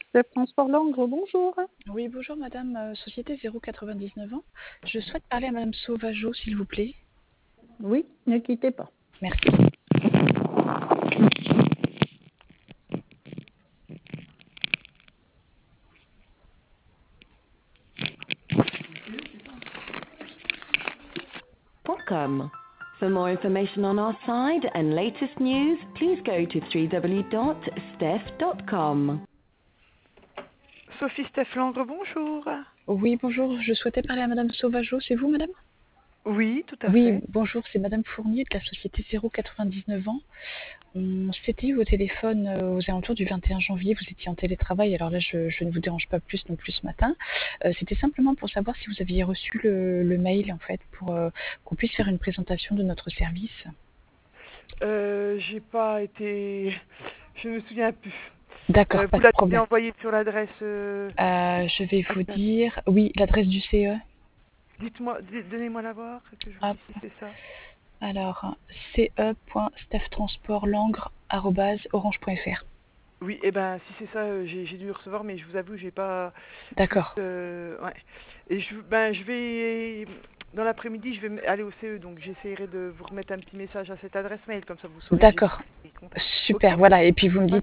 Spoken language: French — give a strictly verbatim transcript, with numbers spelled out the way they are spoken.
Steph Transport Langres, bonjour. Oui, bonjour madame, euh, société zéro quatre-vingt-dix-neuf ans. Je souhaite parler à madame Sauvageau, s'il vous plaît. Oui, ne quittez pas. Merci. Com. For more information on our site and latest news, please go to w w w dot steph dot com. Sophie Steph Langres, bonjour. Oui, bonjour, je souhaitais parler à madame Sauvageau, c'est vous madame? Oui, tout à Oui, fait. bonjour, c'est madame Fournier de la société zéro quatre-vingt-dix-neuf ans. On s'était eu au téléphone euh, aux alentours du vingt et un janvier, vous étiez en télétravail, alors là je, je ne vous dérange pas plus non plus ce matin. Euh, C'était simplement pour savoir si vous aviez reçu le, le mail en fait, pour euh, qu'on puisse faire une présentation de notre service. Euh, j'ai pas été... Je ne me souviens plus. D'accord, Euh, pas vous de l'avez problème. envoyé sur l'adresse... Euh... Euh, je vais vous actuelle. dire, oui, l'adresse du C E. Dites-moi, di- donnez-moi la voir, que je vous Hop. dise si c'est ça. Alors, c e point steph transport langres arobase orange point f r. Oui, et eh ben si c'est ça, euh, j'ai j'ai dû le recevoir, mais je vous avoue, j'ai pas plus... D'accord, Euh... Ouais. Et je, ben, je vais... Dans l'après-midi, je vais m- aller au C E, donc j'essaierai de vous remettre un petit message à cette adresse mail, comme ça vous saurez que j'ai d'accord, pris contact. Ok? super, voilà. Et puis vous me Ouais. dites